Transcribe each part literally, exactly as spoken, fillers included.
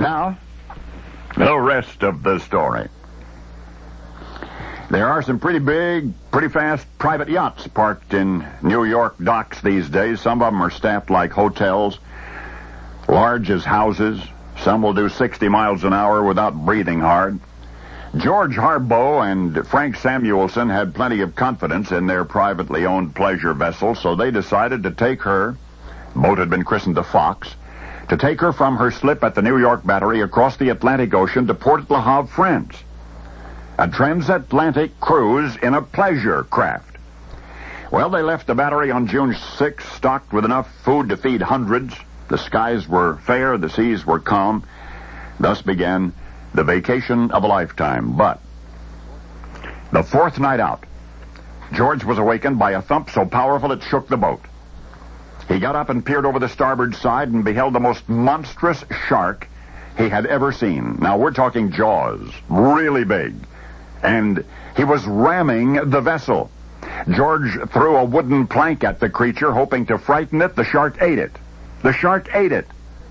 Now, the rest of the story. There are some pretty big, pretty fast private yachts parked in New York docks these days. Some of them are staffed like hotels, large as houses. Some will do sixty miles an hour without breathing hard. George Harbaugh and Frank Samuelson had plenty of confidence in their privately owned pleasure vessel, so they decided to take her, the boat had been christened the Fox, to take her from her slip at the New York Battery across the Atlantic Ocean to Port Le Havre, France. A transatlantic cruise in a pleasure craft. Well, they left the Battery on June sixth, stocked with enough food to feed hundreds. The skies were fair, the seas were calm. Thus began the vacation of a lifetime. But the fourth night out, George was awakened by a thump so powerful it shook the boat. He got up and peered over the starboard side and beheld the most monstrous shark he had ever seen. Now, we're talking jaws, really big. And he was ramming the vessel. George threw a wooden plank at the creature, hoping to frighten it. The shark ate it. The shark ate it.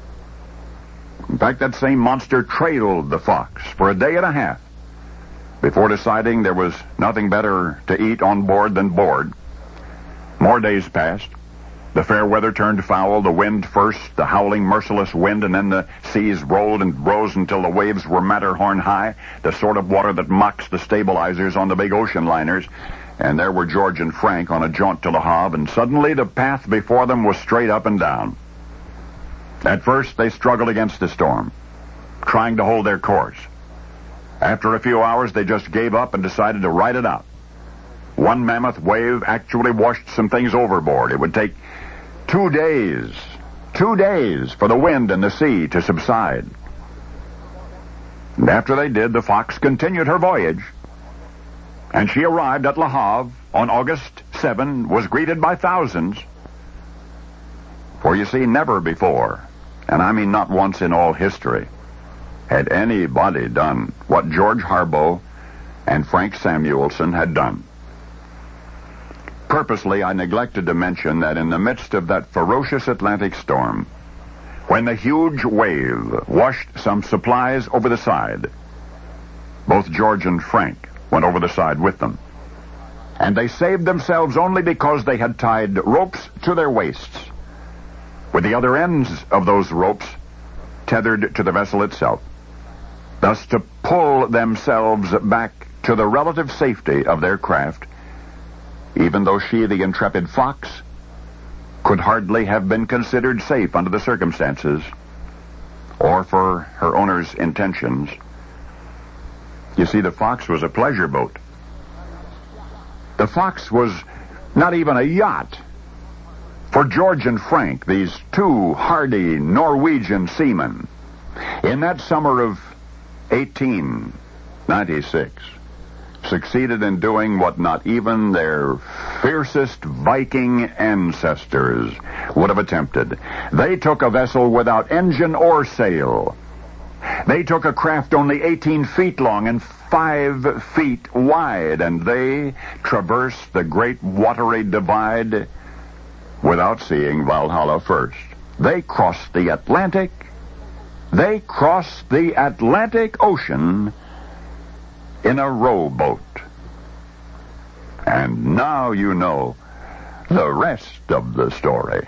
In fact, that same monster trailed the Fox for a day and a half before deciding there was nothing better to eat on board than board. More days passed. The fair weather turned foul, the wind first, the howling, merciless wind, and then the seas rolled and rose until the waves were Matterhorn high, the sort of water that mocks the stabilizers on the big ocean liners. And there were George and Frank on a jaunt to Le Havre, and suddenly the path before them was straight up and down. At first, they struggled against the storm, trying to hold their course. After a few hours, they just gave up and decided to ride it out. One mammoth wave actually washed some things overboard. It would take two days, two days for the wind and the sea to subside. And after they did, the Fox continued her voyage. And she arrived at Le Havre on August seventh, was greeted by thousands. For you see, never before, and I mean not once in all history, had anybody done what George Harbaugh and Frank Samuelson had done. Purposely, I neglected to mention that in the midst of that ferocious Atlantic storm, when the huge wave washed some supplies over the side, both George and Frank went over the side with them. And they saved themselves only because they had tied ropes to their waists, with the other ends of those ropes tethered to the vessel itself, thus to pull themselves back to the relative safety of their craft, even though she, the intrepid Fox, could hardly have been considered safe under the circumstances or for her owner's intentions. You see, the Fox was a pleasure boat. The Fox was not even a yacht. For George and Frank, these two hardy Norwegian seamen, in that summer of eighteen ninety-six, succeeded in doing what not even their fiercest Viking ancestors would have attempted. They took a vessel without engine or sail. They took a craft only eighteen feet long and five feet wide, and they traversed the great watery divide without seeing Valhalla first. They crossed the Atlantic. They crossed the Atlantic Ocean in a rowboat. And now you know the rest of the story.